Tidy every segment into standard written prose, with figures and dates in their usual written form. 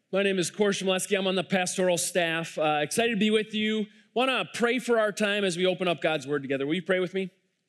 My name is Kor Shmulesky. I'm on the pastoral staff. Excited to be with you. Want to pray for our time as we open up God's Word together. Will you pray with me?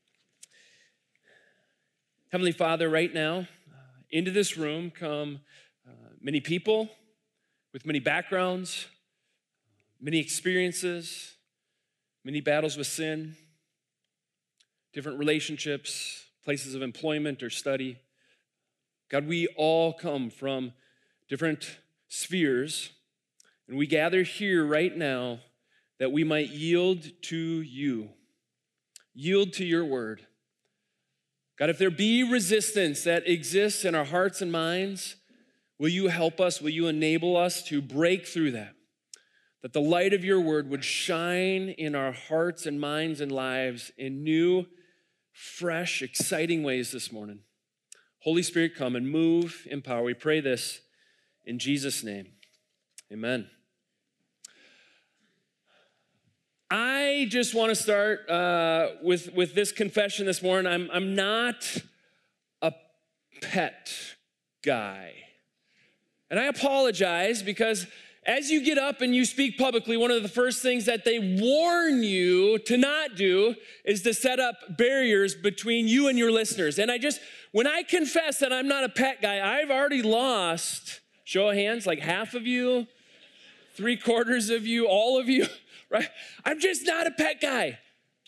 Heavenly Father, right now, into this room come many people with many backgrounds, many experiences, many battles with sin, different relationships, places of employment or study. God, we all come from different spheres, and we gather here right now that we might yield to you, yield to your word. God, if there be resistance that exists in our hearts and minds, will you help us? Will you enable us to break through that? That the light of your word would shine in our hearts and minds and lives in new, fresh, exciting ways this morning. Holy Spirit, come and move in power. We pray this in Jesus' name, amen. I just want to start with this confession this morning. I'm not a pet guy. And I apologize because as you get up and you speak publicly, one of the first things that they warn you to not do is to set up barriers between you and your listeners. And when I confess that I'm not a pet guy, I've already lost, show of hands, like half of you, 3/4 of you, all of you, right? I'm just not a pet guy.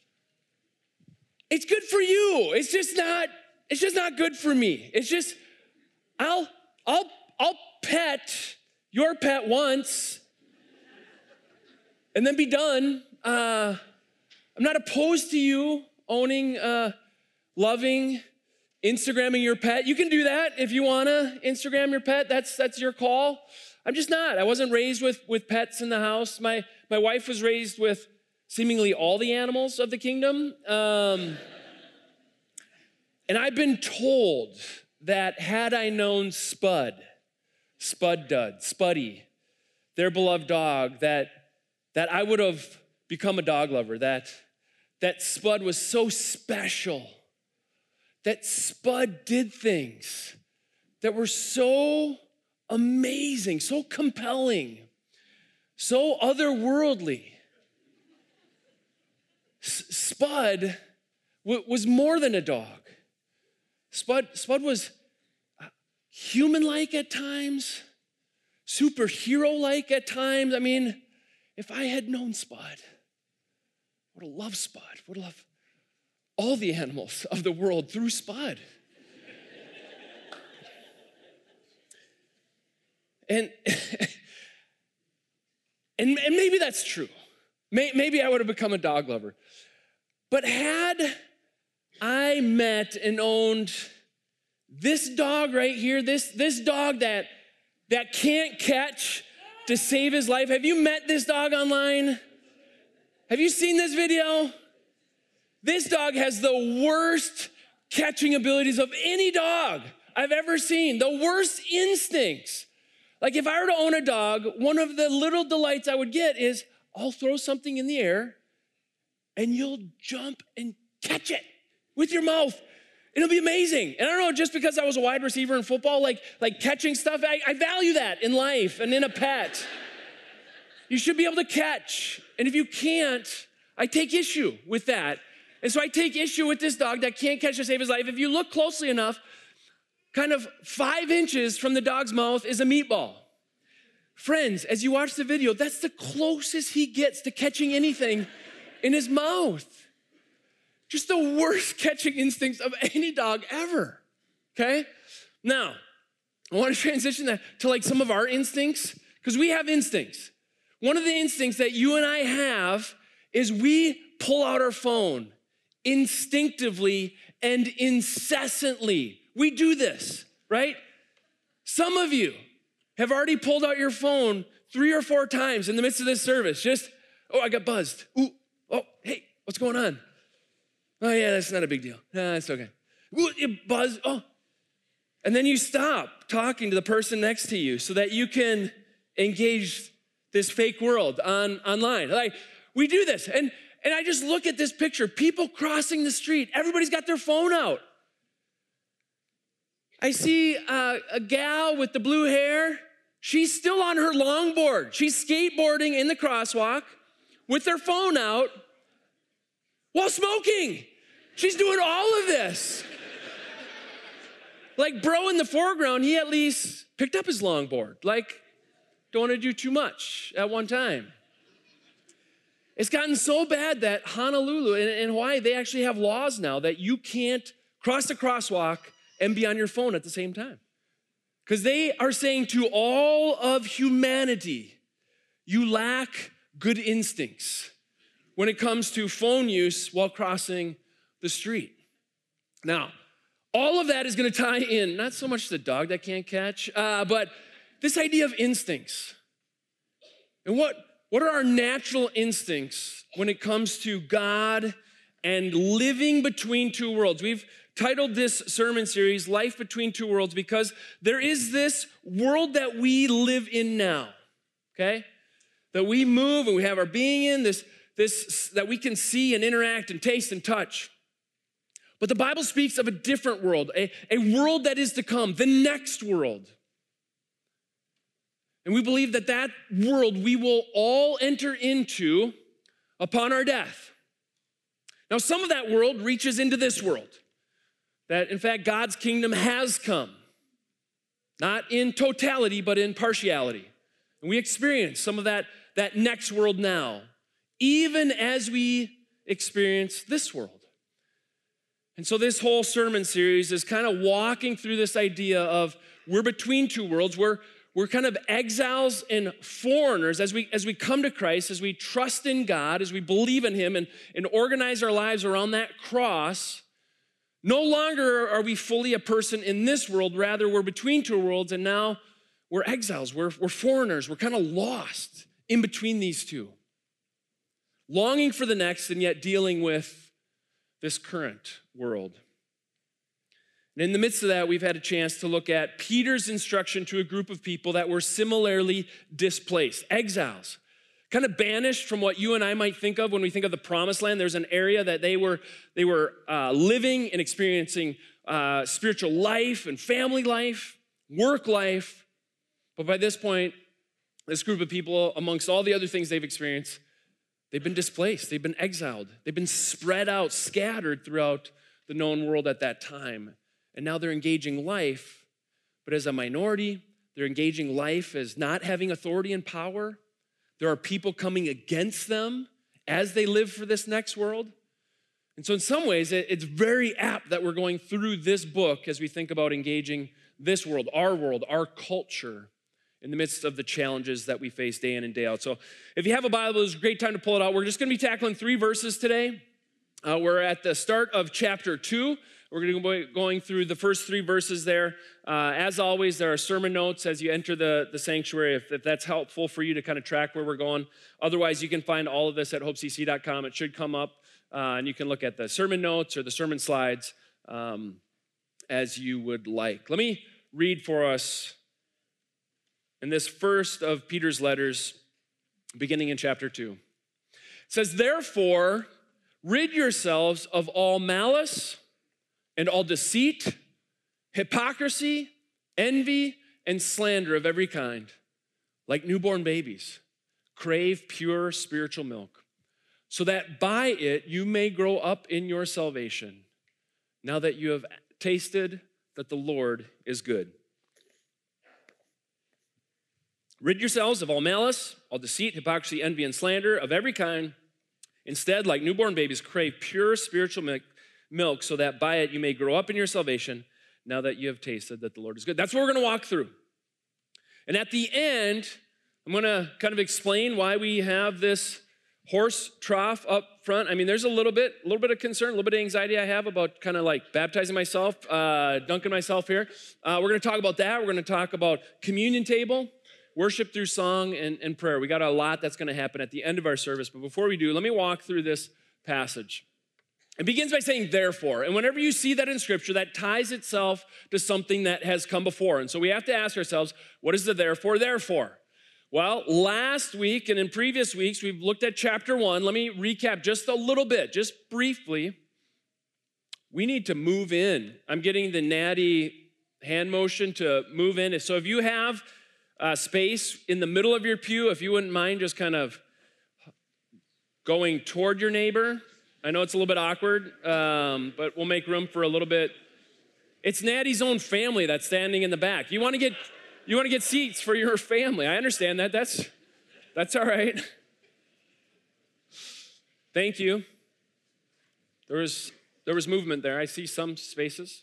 It's good for you. It's just not good for me. It's just, I'll pet your pet once and then be done. I'm not opposed to you owning, loving, Instagramming your pet. You can do that if you wanna Instagram your pet. That's your call. I'm just not. I wasn't raised with pets in the house. My wife was raised with seemingly all the animals of the kingdom. And I've been told that had I known Spuddy, their beloved dog, that I would have become a dog lover, that Spud was so special, that Spud did things that were so amazing, so compelling, so otherworldly. Spud was more than a dog. Spud was human-like at times, superhero-like at times. I mean, if I had known Spud, I would have loved Spud, would have loved all the animals of the world through Spud. And maybe that's true. Maybe I would have become a dog lover. But had I met and owned this dog right here, this dog that can't catch to save his life. Have you met this dog online? Have you seen this video? This dog has the worst catching abilities of any dog I've ever seen. The worst instincts. Like if I were to own a dog, one of the little delights I would get is I'll throw something in the air and you'll jump and catch it with your mouth. It'll be amazing. And I don't know, just because I was a wide receiver in football, like catching stuff, I value that in life and in a pet. You should be able to catch. And if you can't, I take issue with that. And so I take issue with this dog that can't catch to save his life. If you look closely enough, kind of 5 inches from the dog's mouth is a meatball. Friends, as you watch the video, that's the closest he gets to catching anything in his mouth. Just the worst catching instincts of any dog ever, okay? Now, I want to transition that to like some of our instincts, because we have instincts. One of the instincts that you and I have is we pull out our phone instinctively and incessantly. We do this, right? Some of you have already pulled out your phone 3 or 4 times in the midst of this service. Just, oh, I got buzzed. Ooh, oh, hey, what's going on? Oh yeah, that's not a big deal. Nah, it's okay. Ooh, you buzz, oh. And then you stop talking to the person next to you so that you can engage this fake world online. Like, we do this. And I just look at this picture, people crossing the street, everybody's got their phone out. I see a gal with the blue hair. She's still on her longboard. She's skateboarding in the crosswalk with her phone out while smoking. She's doing all of this. Like, bro in the foreground, he at least picked up his longboard. Like, don't want to do too much at one time. It's gotten so bad that Honolulu and Hawaii, they actually have laws now that you can't cross the crosswalk and be on your phone at the same time. Because they are saying to all of humanity, you lack good instincts when it comes to phone use while crossing the street. Now, all of that is going to tie in, not so much the dog that can't catch, but this idea of instincts. And what are our natural instincts when it comes to God and living between two worlds? We've titled this sermon series, Life Between Two Worlds, because there is this world that we live in now, okay? That we move and we have our being in, this that we can see and interact and taste and touch. But the Bible speaks of a different world, a world that is to come, the next world. And we believe that world we will all enter into upon our death. Now, some of that world reaches into this world. That, in fact, God's kingdom has come. Not in totality, but in partiality. And we experience some of that next world now, even as we experience this world. And so this whole sermon series is kind of walking through this idea of we're between two worlds. We're kind of exiles and foreigners as we come to Christ, as we trust in God, as we believe in him and organize our lives around that cross. No longer are we fully a person in this world. Rather, we're between two worlds, and now we're exiles. We're foreigners. We're kind of lost in between these two, longing for the next and yet dealing with this current world. And in the midst of that, we've had a chance to look at Peter's instruction to a group of people that were similarly displaced, exiles, kind of banished from what you and I might think of when we think of the promised land. There's an area that they were living and experiencing spiritual life and family life, work life. But by this point, this group of people, amongst all the other things they've experienced, they've been displaced, they've been exiled, they've been spread out, scattered throughout the known world at that time. And now they're engaging life, but as a minority, they're engaging life as not having authority and power. There are people coming against them as they live for this next world. And so in some ways, it's very apt that we're going through this book as we think about engaging this world, our culture, in the midst of the challenges that we face day in and day out. So if you have a Bible, it's a great time to pull it out. We're just going to be tackling 3 verses today. We're at the start of chapter 2. We're going to be going through the first 3 verses there. As always, there are sermon notes as you enter the sanctuary, if that's helpful for you to kind of track where we're going. Otherwise, you can find all of this at hopecc.com. It should come up, and you can look at the sermon notes or the sermon slides as you would like. Let me read for us in this first of Peter's letters, beginning in chapter 2. It says, "Therefore, rid yourselves of all malice and all deceit, hypocrisy, envy, and slander of every kind. Like newborn babies, crave pure spiritual milk, so that by it you may grow up in your salvation, now that you have tasted that the Lord is good. Rid yourselves of all malice, all deceit, hypocrisy, envy, and slander of every kind. Instead, like newborn babies, crave pure spiritual milk, so that by it you may grow up in your salvation, now that you have tasted that the Lord is good." That's what we're going to walk through. And at the end, I'm going to kind of explain why we have this horse trough up front. I mean, there's a little bit of concern, a little bit of anxiety I have about kind of like baptizing myself, dunking myself here. We're going to talk about that. We're going to talk about communion table, worship through song and prayer. We got a lot that's going to happen at the end of our service. But before we do, let me walk through this passage. It begins by saying, therefore. And whenever you see that in Scripture, that ties itself to something that has come before. And so we have to ask ourselves, what is the therefore? Well, last week and in previous weeks, we've looked at chapter 1. Let me recap just a little bit, just briefly. We need to move in. I'm getting the natty hand motion to move in. So if you have space in the middle of your pew, if you wouldn't mind just kind of going toward your neighbor. I know it's a little bit awkward, but we'll make room for a little bit. It's Natty's own family that's standing in the back. You want to get seats for your family. I understand that. That's all right. Thank you. There was movement there. I see some spaces.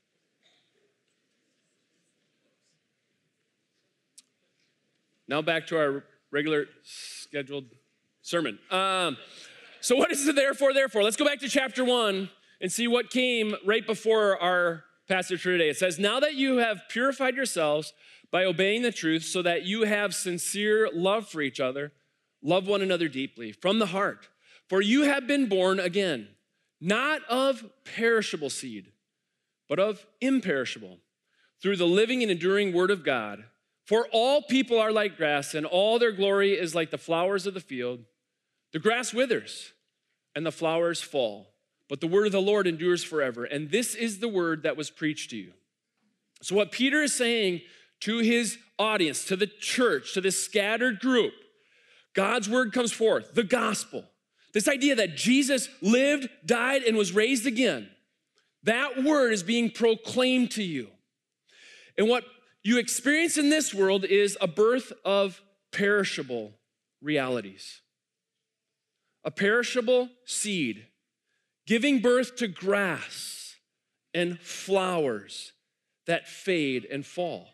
Now back to our regular scheduled sermon. So what is the therefore? Let's go back to chapter 1 and see what came right before our passage for today. It says, now that you have purified yourselves by obeying the truth so that you have sincere love for each other, love one another deeply from the heart. For you have been born again, not of perishable seed, but of imperishable, through the living and enduring word of God. For all people are like grass, and all their glory is like the flowers of the field. The grass withers, and the flowers fall, but the word of the Lord endures forever. And this is the word that was preached to you. So what Peter is saying to his audience, to the church, to this scattered group, God's word comes forth, the gospel. This idea that Jesus lived, died, and was raised again. That word is being proclaimed to you. And what you experience in this world is a birth of perishable realities. A perishable seed giving birth to grass and flowers that fade and fall.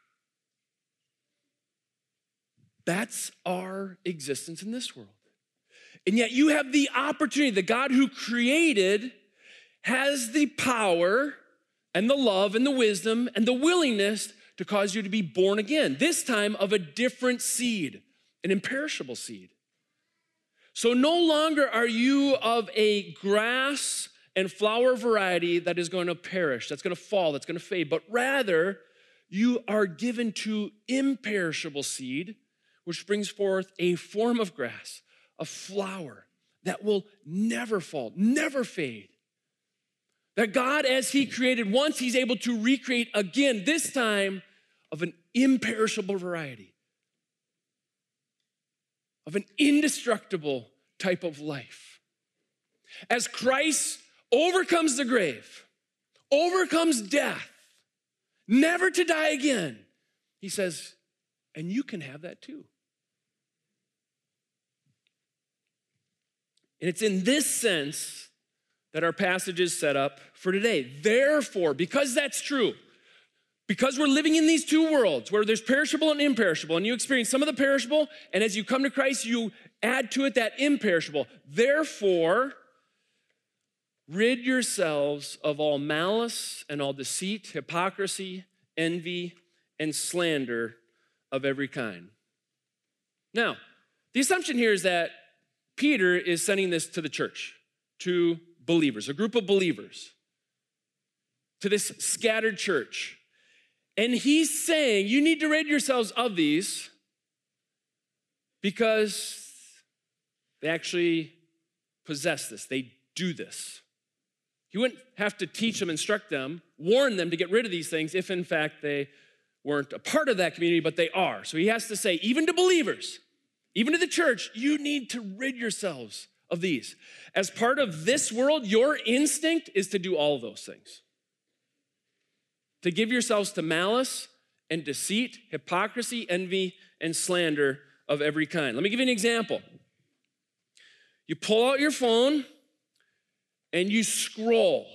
That's our existence in this world. And yet you have the opportunity, the God who created has the power and the love and the wisdom and the willingness to cause you to be born again, this time of a different seed, an imperishable seed. So no longer are you of a grass and flower variety that is going to perish, that's going to fall, that's going to fade, but rather you are given to imperishable seed, which brings forth a form of grass, a flower that will never fall, never fade. That God, as he created once, he's able to recreate again, this time of an imperishable variety, of an indestructible type of life. As Christ overcomes the grave, overcomes death, never to die again, he says, and you can have that too. And it's in this sense that our passage is set up for today. Therefore, because that's true, because we're living in these two worlds where there's perishable and imperishable, and you experience some of the perishable, and as you come to Christ, you add to it that imperishable. Therefore, rid yourselves of all malice and all deceit, hypocrisy, envy, and slander of every kind. Now, the assumption here is that Peter is sending this to the church, to believers, a group of believers, to this scattered church. And he's saying, you need to rid yourselves of these because they actually possess this. They do this. He wouldn't have to teach them, instruct them, warn them to get rid of these things if in fact they weren't a part of that community, but they are. So he has to say, even to believers, even to the church, you need to rid yourselves of these. As part of this world, your instinct is to do all of those things. To give yourselves to malice and deceit, hypocrisy, envy, and slander of every kind. Let me give you an example. You pull out your phone and you scroll.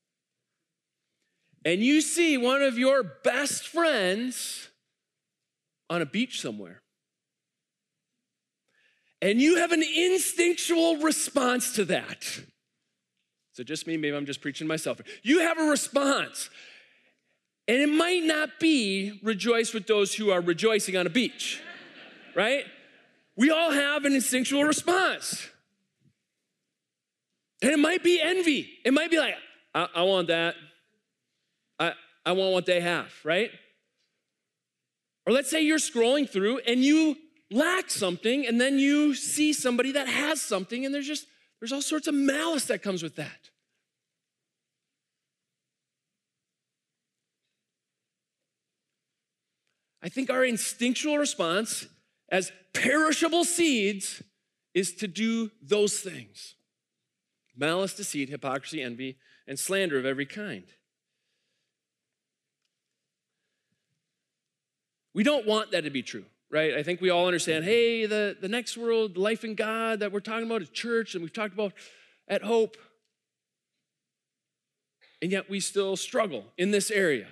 And you see one of your best friends on a beach somewhere. And you have an instinctual response to that. Is it just me? Maybe I'm just preaching to myself. You have a response. And it might not be rejoice with those who are rejoicing on a beach, right? We all have an instinctual response. And it might be envy. It might be like, I want that. I want what they have, right? Or let's say you're scrolling through and you lack something, and then you see somebody that has something, and there's all sorts of malice that comes with that. I think our instinctual response as perishable seeds is to do those things. Malice, deceit, hypocrisy, envy, and slander of every kind. We don't want that to be true, right? I think we all understand, hey, the next world, life in God that we're talking about is church, and we've talked about at Hope. And yet we still struggle in this area.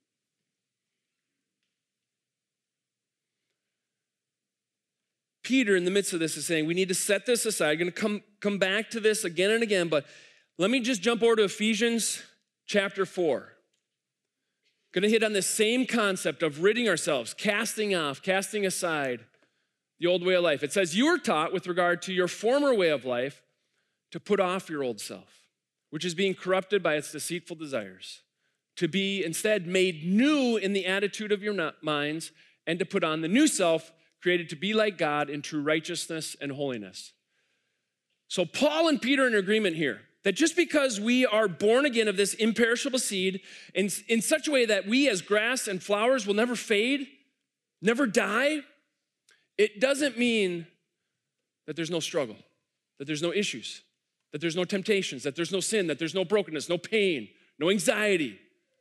Peter, in the midst of this, is saying we need to set this aside. I'm going to come back to this again and again, but let me just jump over to Ephesians chapter 4. Going to hit on this same concept of ridding ourselves, casting off, casting aside the old way of life. It says, you were taught with regard to your former way of life to put off your old self, which is being corrupted by its deceitful desires, to be instead made new in the attitude of your minds, and to put on the new self, created to be like God in true righteousness and holiness. So Paul and Peter are in agreement here that just because we are born again of this imperishable seed in such a way that we as grass and flowers will never fade, never die, it doesn't mean that there's no struggle, that there's no issues, that there's no temptations, that there's no sin, that there's no brokenness, no pain, no anxiety.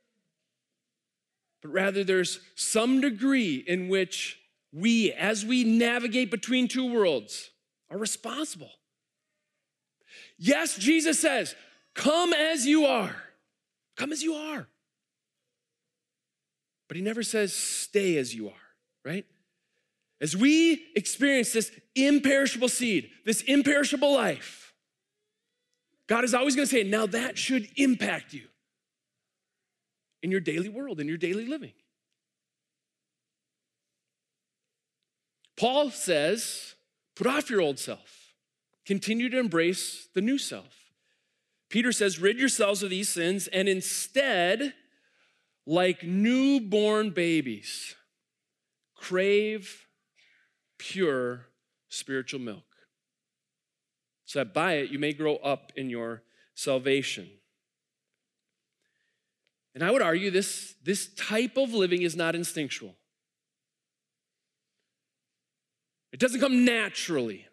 But rather there's some degree in which we, as we navigate between two worlds, are responsible. Yes, Jesus says, come as you are. Come as you are. But he never says, stay as you are, right? As we experience this imperishable seed, this imperishable life, God is always going to say, now that should impact you in your daily world, in your daily living. Paul says, put off your old self. Continue to embrace the new self. Peter says, rid yourselves of these sins and instead, like newborn babies, crave pure spiritual milk, so that by it you may grow up in your salvation. And I would argue this type of living is not instinctual. It doesn't come naturally.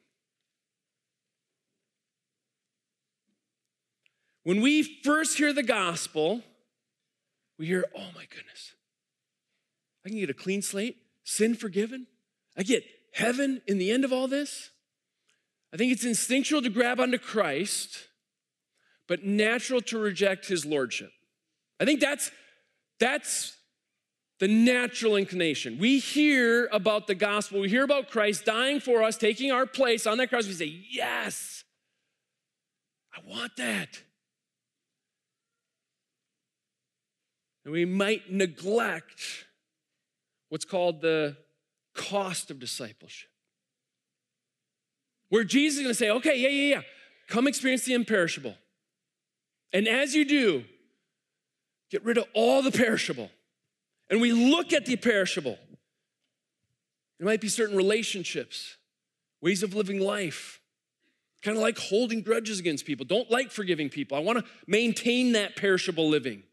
When we first hear the gospel, we hear, oh my goodness, I can get a clean slate, sin forgiven. I get heaven in the end of all this. I think it's instinctual to grab onto Christ, but natural to reject his lordship. I think that's the natural inclination. We hear about the gospel. We hear about Christ dying for us, taking our place on that cross. We say, yes, I want that. And we might neglect what's called the cost of discipleship. Where Jesus is going to say, okay, yeah. Come experience the imperishable. And as you do, get rid of all the perishable. And we look at the perishable. It might be certain relationships, ways of living life, kind of like holding grudges against people. Don't like forgiving people. I want to maintain that perishable living.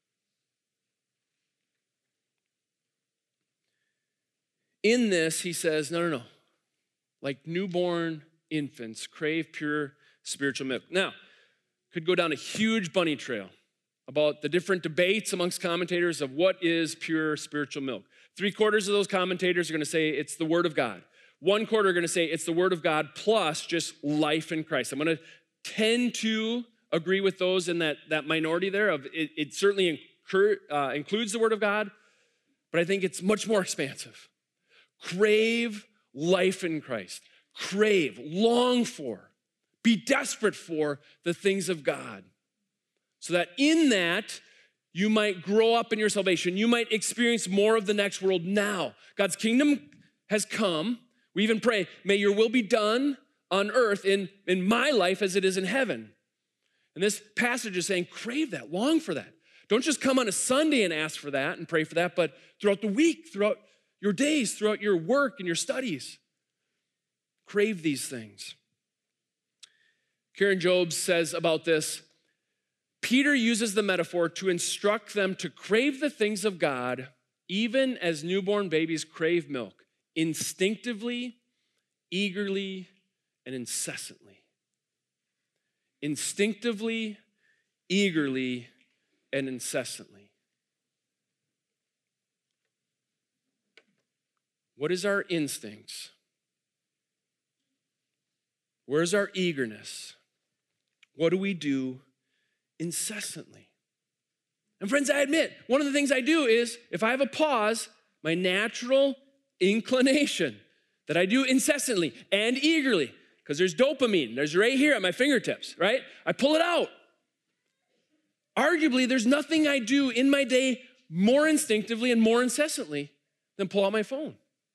In this, he says, no. Like newborn infants, crave pure spiritual milk. Now, could go down a huge bunny trail about the different debates amongst commentators of what is pure spiritual milk. 3/4 of those commentators are going to say it's the Word of God. 1/4 are going to say it's the Word of God plus just life in Christ. I'm going to tend to agree with those in that minority there. Of it certainly includes the Word of God, but I think it's much more expansive. Crave life in Christ. Crave, long for, be desperate for the things of God. So that in that, you might grow up in your salvation. You might experience more of the next world now. God's kingdom has come. We even pray, may your will be done on earth in my life as it is in heaven. And this passage is saying, crave that, long for that. Don't just come on a Sunday and ask for that and pray for that, but throughout the week, throughout your days, throughout your work and your studies. Crave these things. Karen Jobes says about this, Peter uses the metaphor to instruct them to crave the things of God even as newborn babies crave milk, instinctively, eagerly, and incessantly. Instinctively, eagerly, and incessantly. What is our instincts? Where's our eagerness? What do we do incessantly? And friends, I admit, one of the things I do is, if I have a pause, my natural inclination that I do incessantly and eagerly, because there's dopamine, there's right here at my fingertips, right? I pull it out. Arguably, there's nothing I do in my day more instinctively and more incessantly than pull out my phone.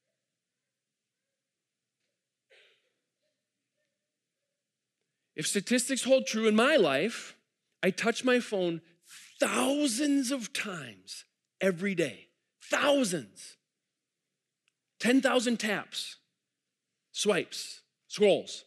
If statistics hold true in my life, I touch my phone thousands of times every day. Thousands. 10,000 taps, swipes, scrolls.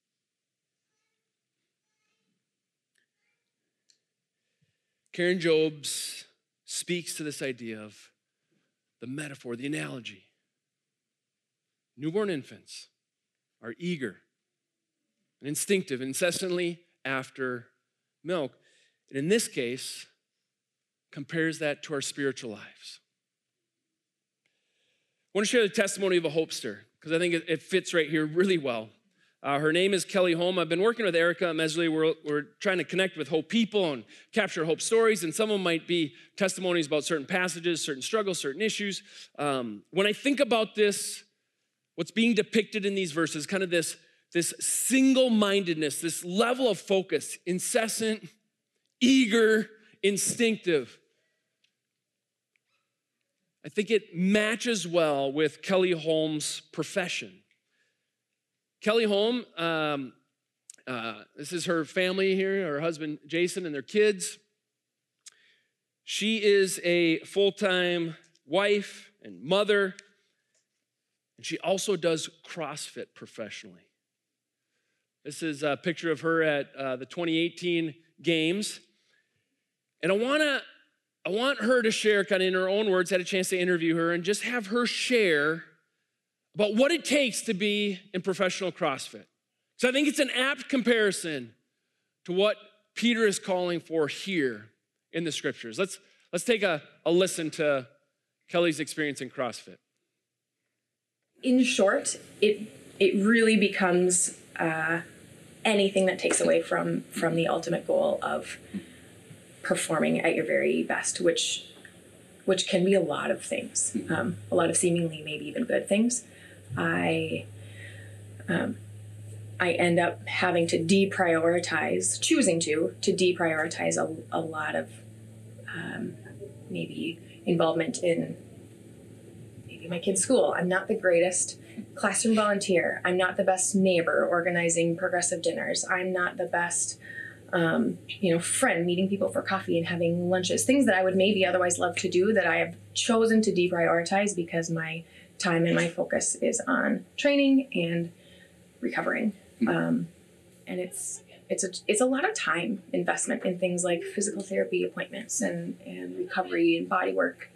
Karen Jobes speaks to this idea of the metaphor, the analogy. Newborn infants are eager and instinctive, incessantly after milk. And in this case, compares that to our spiritual lives. I want to share the testimony of a hopester, because I think it fits right here really well. Her name is Kelly Holm. I've been working with Erica at Mesley. We're trying to connect with hope people and capture hope stories, and some of them might be testimonies about certain passages, certain struggles, certain issues. When I think about this, what's being depicted in these verses, kind of this single-mindedness, this level of focus, incessant, eager, instinctive. I think it matches well with Kelly Holm's profession. Kelly Holm, this is her family here, her husband Jason and their kids. She is a full-time wife and mother, and she also does CrossFit professionally. This is a picture of her at the 2018 Games. And I want her to share, kind of in her own words, had a chance to interview her, and just have her share about what it takes to be in professional CrossFit. So I think it's an apt comparison to what Peter is calling for here in the scriptures. Let's take a listen to Kelly's experience in CrossFit. In short, it really becomes anything that takes away from the ultimate goal of performing at your very best, which can be a lot of things, a lot of seemingly maybe even good things. I end up having to choosing to deprioritize a lot of maybe involvement in maybe my kid's school. I'm not the greatest classroom volunteer. I'm not the best neighbor organizing progressive dinners. I'm not the best friend, meeting people for coffee and having lunches, things that I would maybe otherwise love to do that I have chosen to deprioritize because my time and my focus is on training and recovering. And it's a lot of time investment in things like physical therapy appointments and recovery and body work,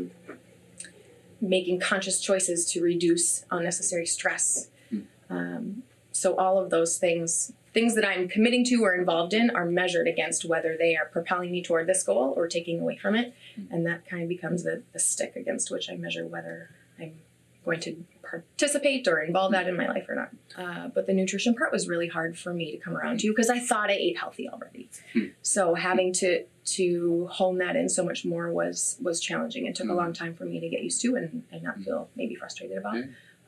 making conscious choices to reduce unnecessary stress. So all of those things that I'm committing to or involved in are measured against whether they are propelling me toward this goal or taking away from it. And that kind of becomes the stick against which I measure whether I'm going to participate or involve that in my life or not. But the nutrition part was really hard for me to come around to because I thought I ate healthy already. So having to hone that in so much more was challenging and took a long time for me to get used to and not feel maybe frustrated about.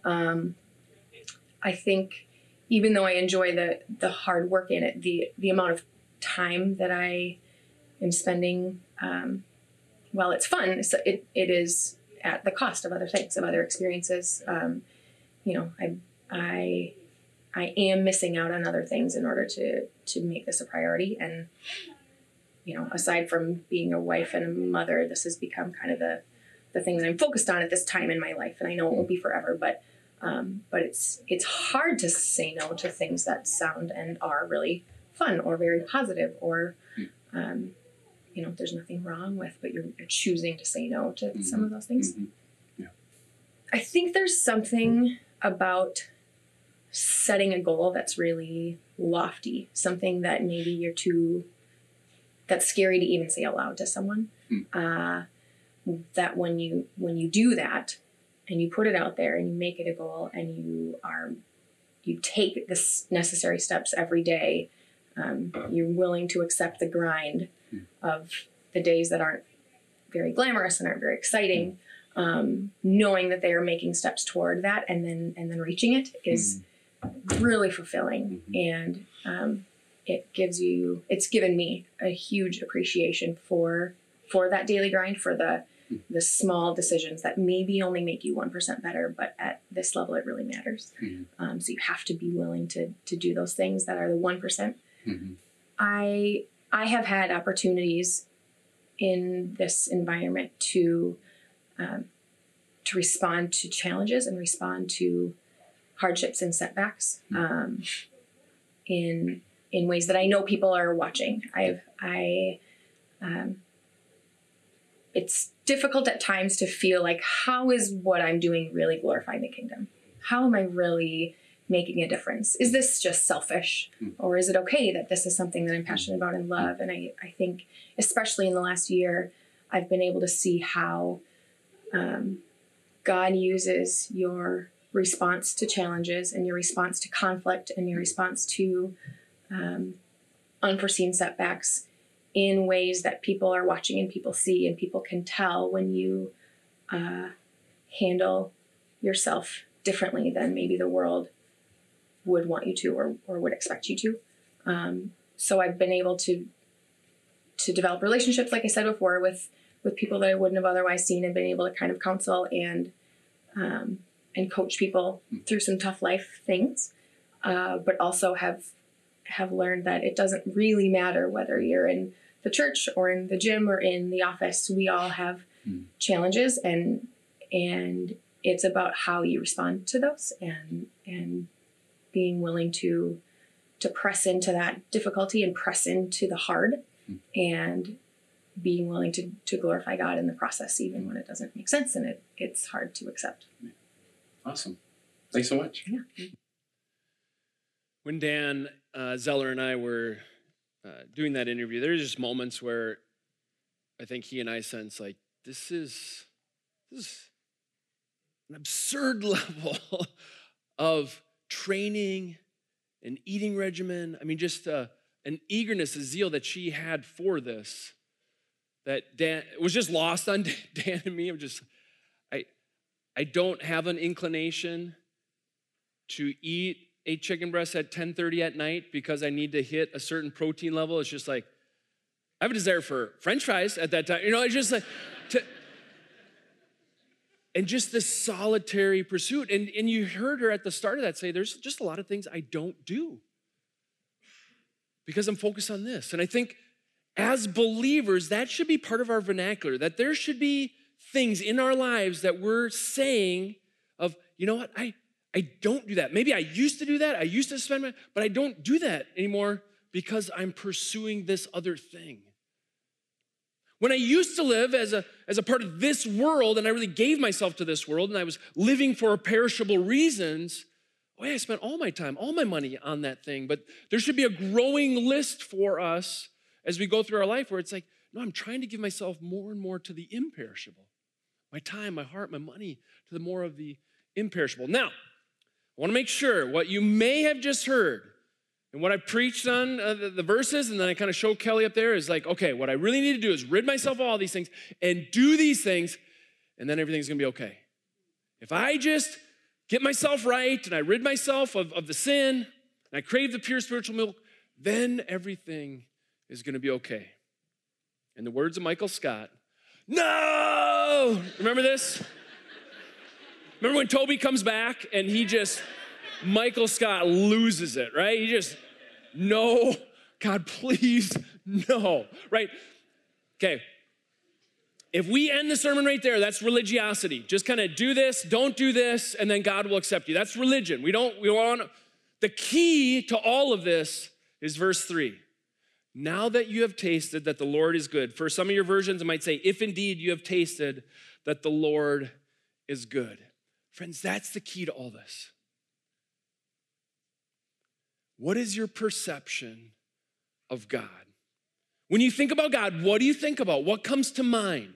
I think even though I enjoy the hard work in it, the amount of time that I am spending, while it's fun, so it is at the cost of other things, of other experiences. I am missing out on other things in order to make this a priority. And, aside from being a wife and a mother, this has become kind of the thing that I'm focused on at this time in my life. And I know it won't be forever, but it's hard to say no to things that sound and are really fun or very positive or there's nothing wrong with, but you're choosing to say no to some of those things. Yeah. I think there's something about setting a goal that's really lofty, something that maybe that's scary to even say out loud to someone. That when you do that and you put it out there and you make it a goal and you take the necessary steps every day, you're willing to accept the grind of the days that aren't very glamorous and aren't very exciting, knowing that they are making steps toward that and then reaching it is really fulfilling. And it's given me a huge appreciation for that daily grind, for the small decisions that maybe only make you 1% better, but at this level it really matters. So you have to be willing to do those things that are the 1%. I have had opportunities in this environment to respond to challenges and respond to hardships and setbacks in ways that I know people are watching. It's difficult at times to feel like, how is what I'm doing really glorifying the kingdom? How am I really making a difference? Is this just selfish? Or is it okay that this is something that I'm passionate about and love? And I think, especially in the last year, I've been able to see how God uses your response to challenges and your response to conflict and your response to unforeseen setbacks in ways that people are watching and people see and people can tell when you handle yourself differently than maybe the world would want you to or would expect you to. So I've been able to develop relationships, like I said before, with people that I wouldn't have otherwise seen, and been able to kind of counsel and coach people through some tough life things, but also have learned that it doesn't really matter whether you're in the church or in the gym or in the office. We all have challenges, and it's about how you respond to those and being willing to press into that difficulty and press into the hard, and being willing to glorify God in the process, even when it doesn't make sense and it's hard to accept. Awesome. Thanks so much. Yeah. When Dan Zeller and I were doing that interview, there were just moments where I think he and I sense like, this is an absurd level of training and eating regimen. I mean, just an eagerness, a zeal that she had for this, that Dan was just lost on Dan and me. I don't have an inclination to eat a chicken breast at 10:30 at night because I need to hit a certain protein level. It's just like, I have a desire for French fries at that time. It's just like, and just this solitary pursuit. And you heard her at the start of that say, there's just a lot of things I don't do because I'm focused on this. And I think as believers, that should be part of our vernacular, that there should be things in our lives that we're saying of, you know what, I don't do that. Maybe I used to do that. I used to spend my, but I don't do that anymore because I'm pursuing this other thing. When I used to live as a part of this world, and I really gave myself to this world, and I was living for perishable reasons, I spent all my time, all my money on that thing. But there should be a growing list for us as we go through our life where it's like, no, I'm trying to give myself more and more to the imperishable. My time, my heart, my money, to the more of the imperishable. Now, I want to make sure what you may have just heard and what I preached on the verses, and then I kind of show Kelly up there is like, okay, what I really need to do is rid myself of all these things and do these things, and then everything's going to be okay. If I just get myself right and I rid myself of the sin and I crave the pure spiritual milk, then everything is going to be okay. In the words of Michael Scott, no! Remember this? Remember when Toby comes back and Michael Scott loses it, right? He just, no, God, please, no, right? Okay. If we end the sermon right there, that's religiosity. Just kind of do this, don't do this, and then God will accept you. That's religion. We want, the key to all of this is verse 3. Now that you have tasted that the Lord is good. For some of your versions, it might say, if indeed you have tasted that the Lord is good. Friends, that's the key to all this. What is your perception of God? When you think about God, what do you think about? What comes to mind?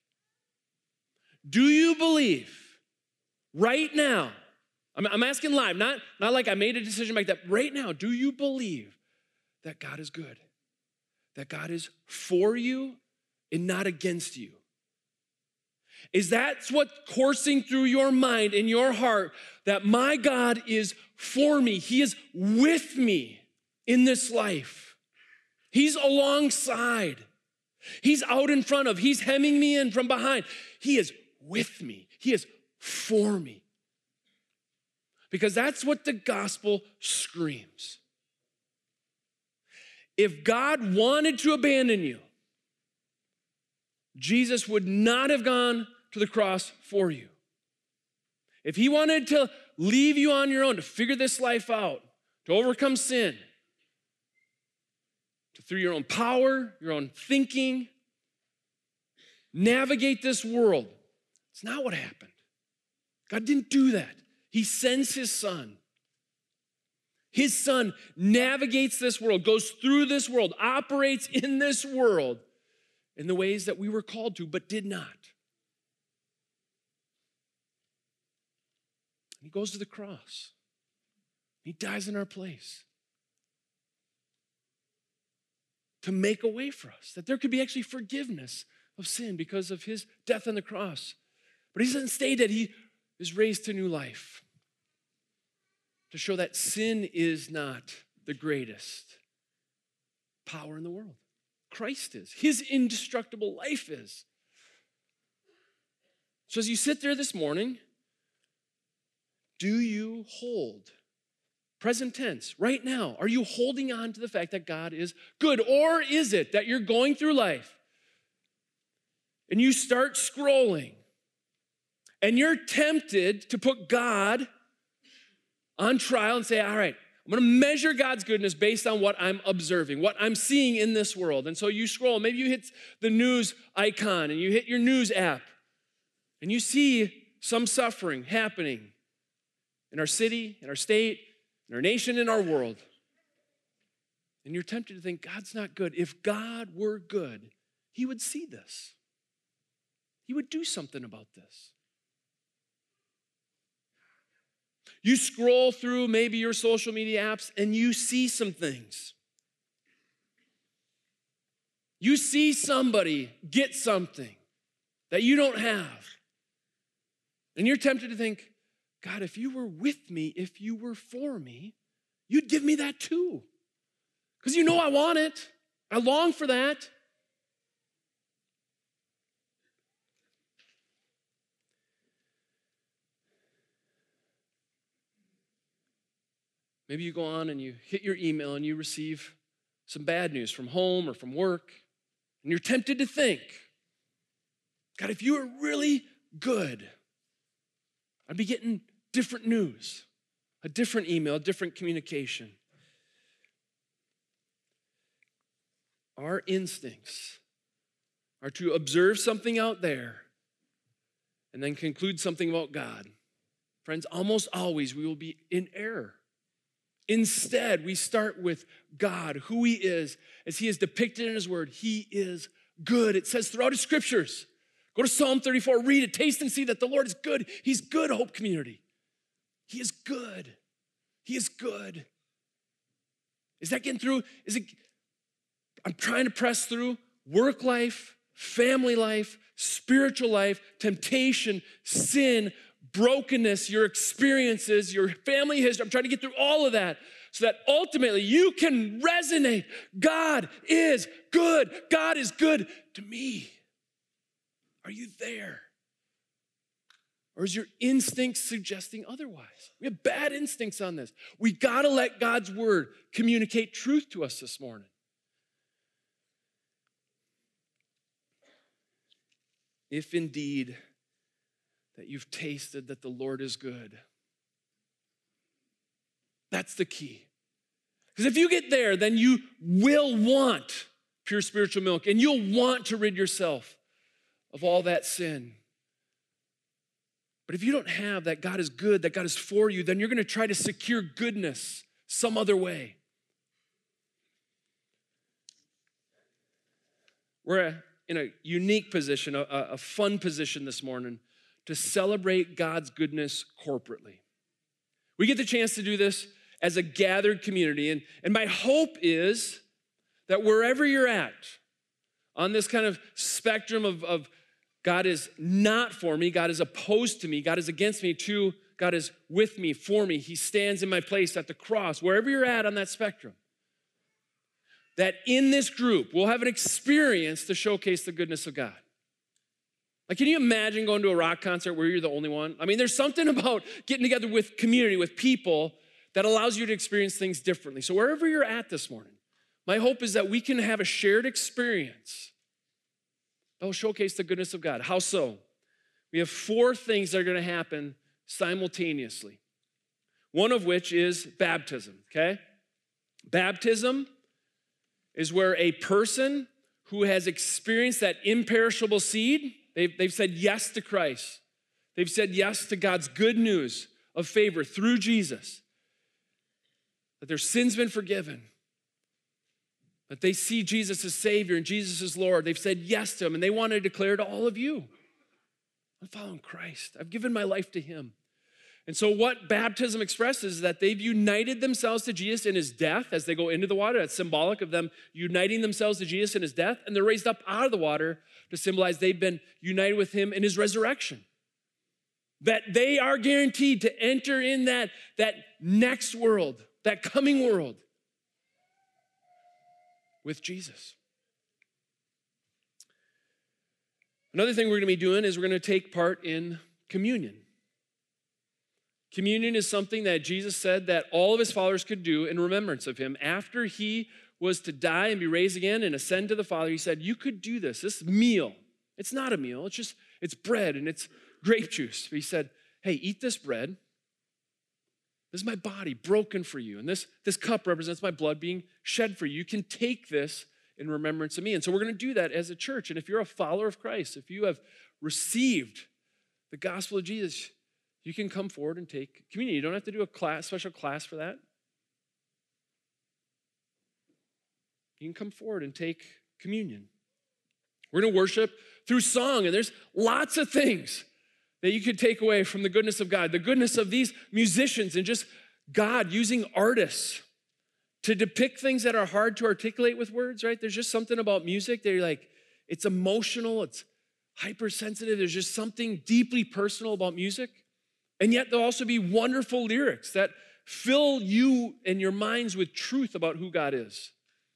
Do you believe right now, I'm asking live, not like I made a decision like that, right now, do you believe that God is good? That God is for you and not against you? Is that what's coursing through your mind and your heart, that my God is for me? He is with me in this life. He's alongside. He's out in front of. He's hemming me in from behind. He is with me. He is for me. Because that's what the gospel screams. If God wanted to abandon you, Jesus would not have gone to the cross for you. If he wanted to leave you on your own to figure this life out, to overcome sin, to through your own power, your own thinking, navigate this world, it's not what happened. God didn't do that. He sends his son. His son navigates this world, goes through this world, operates in this world in the ways that we were called to, but did not. And he goes to the cross. He dies in our place to make a way for us, that there could be actually forgiveness of sin because of his death on the cross. But he doesn't stay dead. He is raised to new life to show that sin is not the greatest power in the world. Christ is. His indestructible life is. So as you sit there this morning, do you hold, present tense, right now, are you holding on to the fact that God is good? Or is it that you're going through life and you start scrolling and you're tempted to put God on trial and say, all right, I'm gonna measure God's goodness based on what I'm observing, what I'm seeing in this world. And so you scroll, maybe you hit the news icon and you hit your news app and you see some suffering happening in our city, in our state, in our nation, in our world. And you're tempted to think, God's not good. If God were good, he would see this. He would do something about this. You scroll through maybe your social media apps and you see some things. You see somebody get something that you don't have. And you're tempted to think, God, if you were with me, if you were for me, you'd give me that too. Because you know I want it. I long for that. Maybe you go on and you hit your email and you receive some bad news from home or from work, and you're tempted to think, God, if you were really good, I'd be getting different news, a different email, a different communication. Our instincts are to observe something out there and then conclude something about God. Friends, almost always we will be in error. Instead, we start with God, who he is, as he is depicted in his word. He is good. It says throughout his scriptures. Go to Psalm 34, read it, taste and see that the Lord is good. He's good, Hope Community. He is good. He is good. Is that getting through? I'm trying to press through work life, family life, spiritual life, temptation, sin, brokenness, your experiences, your family history. I'm trying to get through all of that so that ultimately you can resonate. God is good. God is good to me. Are you there? Or is your instinct suggesting otherwise? We have bad instincts on this. We got to let God's word communicate truth to us this morning. If indeed that you've tasted that the Lord is good. That's the key. Because if you get there, then you will want pure spiritual milk, and you'll want to rid yourself of all that sin. But if you don't have that God is good, that God is for you, then you're going to try to secure goodness some other way. We're in a unique position, a fun position this morning to celebrate God's goodness corporately. We get the chance to do this as a gathered community. And my hope is that wherever you're at on this kind of spectrum of God is not for me, God is opposed to me, God is against me, to God is with me, for me, he stands in my place at the cross, wherever you're at on that spectrum, that in this group, we'll have an experience to showcase the goodness of God. Like, can you imagine going to a rock concert where you're the only one? I mean, there's something about getting together with community, with people, that allows you to experience things differently. So wherever you're at this morning, my hope is that we can have a shared experience that will showcase the goodness of God. How so? We have 4 things that are going to happen simultaneously. One of which is baptism, okay? Baptism is where a person who has experienced that imperishable seed, they've said yes to Christ. They've said yes to God's good news of favor through Jesus, that their sin's been forgiven, that they see Jesus as Savior and Jesus as Lord. They've said yes to him, and they want to declare to all of you, I'm following Christ. I've given my life to him. And so what baptism expresses is that they've united themselves to Jesus in his death as they go into the water. That's symbolic of them uniting themselves to Jesus in his death, and they're raised up out of the water to symbolize they've been united with him in his resurrection. That they are guaranteed to enter in that next world, that coming world with Jesus. Another thing we're going to be doing is we're going to take part in communion. Communion is something that Jesus said that all of his followers could do in remembrance of him. After he was to die and be raised again and ascend to the Father, he said, you could do this meal. It's not a meal, it's bread and it's grape juice. But he said, hey, eat this bread. This is my body broken for you. And this cup represents my blood being shed for you. You can take this in remembrance of me. And so we're going to do that as a church. And if you're a follower of Christ, if you have received the gospel of Jesus, you can come forward and take communion. You don't have to do a special class for that. You can come forward and take communion. We're going to worship through song, and there's lots of things that you could take away from the goodness of God, the goodness of these musicians, and just God using artists to depict things that are hard to articulate with words, right? There's just something about music that you're like, it's emotional, it's hypersensitive. There's just something deeply personal about music. And yet there'll also be wonderful lyrics that fill you and your minds with truth about who God is.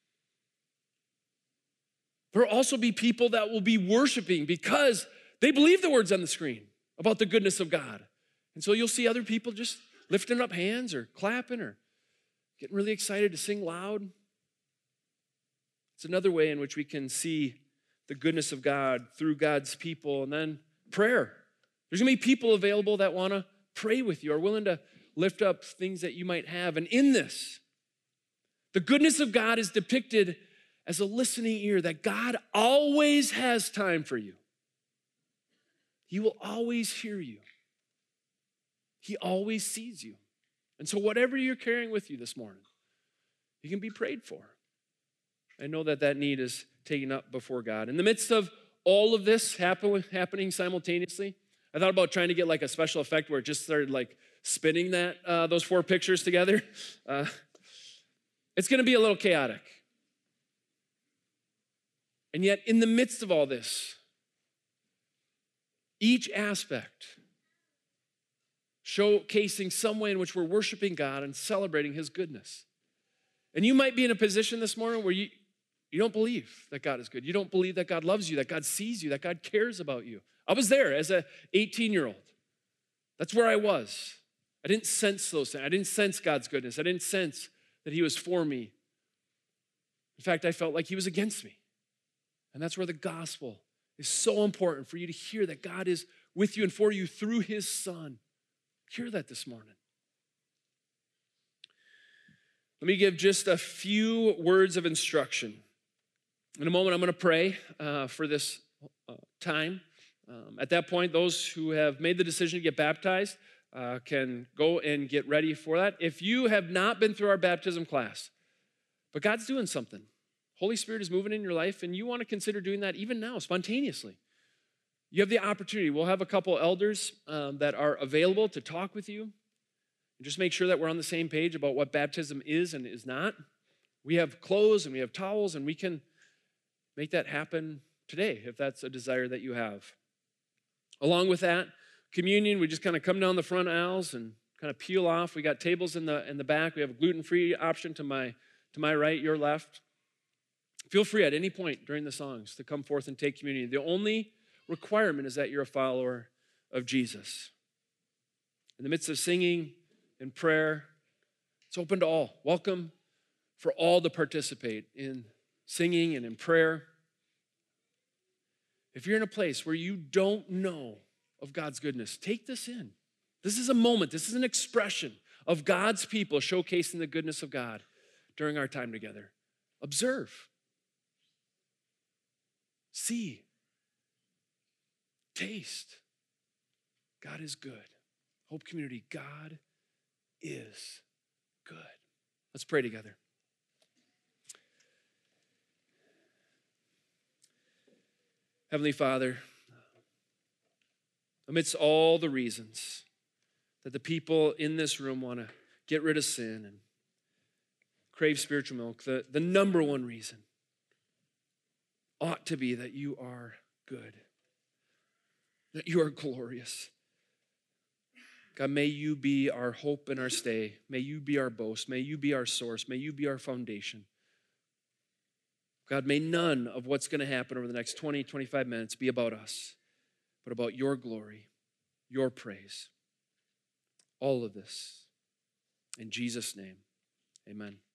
There'll also be people that will be worshiping because they believe the words on the screen about the goodness of God. And so you'll see other people just lifting up hands or clapping or getting really excited to sing loud. It's another way in which we can see the goodness of God through God's people. And then prayer. There's going to be people available that want to pray with you, are willing to lift up things that you might have. And in this, the goodness of God is depicted as a listening ear, that God always has time for you. He will always hear you. He always sees you. And so whatever you're carrying with you this morning, you can be prayed for. I know that need is taken up before God. In the midst of all of this happening simultaneously, I thought about trying to get like a special effect where it just started like spinning those 4 pictures together. It's going to be a little chaotic. And yet in the midst of all this, each aspect showcasing some way in which we're worshiping God and celebrating his goodness. And you might be in a position this morning where you don't believe that God is good. You don't believe that God loves you, that God sees you, that God cares about you. I was there as an 18-year-old. That's where I was. I didn't sense those things. I didn't sense God's goodness. I didn't sense that he was for me. In fact, I felt like he was against me. And that's where the gospel is so important, for you to hear that God is with you and for you through his Son. Hear that this morning. Let me give just a few words of instruction. In a moment, I'm going to pray for this time. At that point, those who have made the decision to get baptized can go and get ready for that. If you have not been through our baptism class, but God's doing something, Holy Spirit is moving in your life, and you want to consider doing that even now, spontaneously, you have the opportunity. We'll have a couple elders that are available to talk with you and just make sure that we're on the same page about what baptism is and is not. We have clothes and we have towels, and we can make that happen today if that's a desire that you have. Along with that, communion, we just kind of come down the front aisles and kind of peel off. We got tables in the back. We have a gluten-free option to my right, your left. Feel free at any point during the songs to come forth and take communion. The only requirement is that you're a follower of Jesus. In the midst of singing and prayer, it's open to all. Welcome for all to participate in singing and in prayer. If you're in a place where you don't know of God's goodness, take this in. This is a moment, this is an expression of God's people showcasing the goodness of God during our time together. Observe. See. Taste. God is good. Hope Community, God is good. Let's pray together. Heavenly Father, amidst all the reasons that the people in this room want to get rid of sin and crave spiritual milk, the number one reason ought to be that you are good, that you are glorious. God, may you be our hope and our stay. May you be our boast. May you be our source. May you be our foundation. God, may none of what's going to happen over the next 20, 25 minutes be about us, but about your glory, your praise. All of this. In Jesus' name, amen.